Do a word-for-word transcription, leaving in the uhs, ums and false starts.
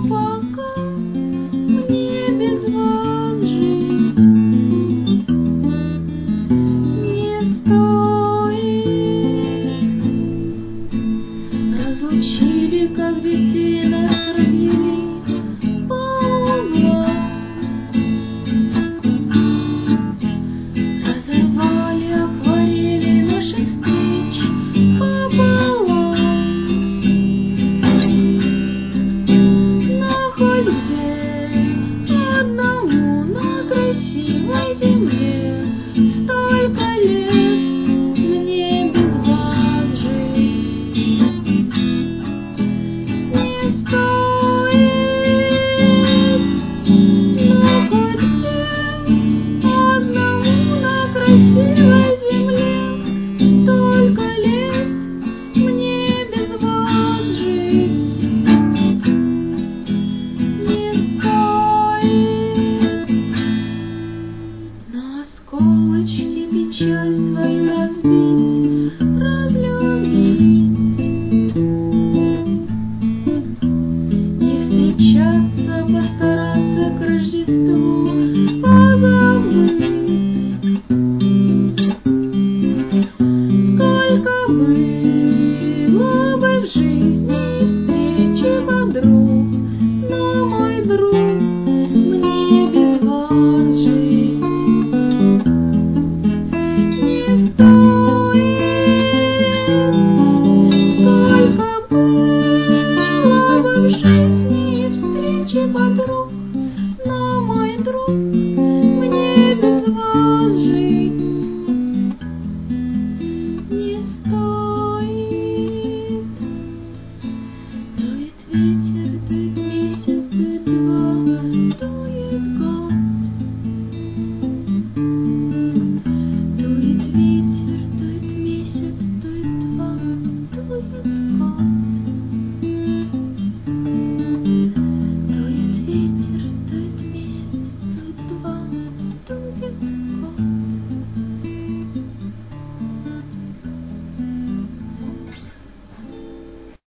пока мне без вас жить не стоит. Разлучили, как детей нас развели по углам, разорвали акварели наших встреч пополам. Но хоть где одному на красивой земле столько лет мне без вас жить не стоит. Но хоть где одному на красивой земле столько лет мне без вас жить не стоит. На осколочки печаль свою разбить, разлюбить, не встречаться, постараться к Рождеству позабыть. Сколько было бы в жизни встречи подруг, но, мой друг, мне без вас жить не стоит. Сколько было бы в жизни встречи подруг,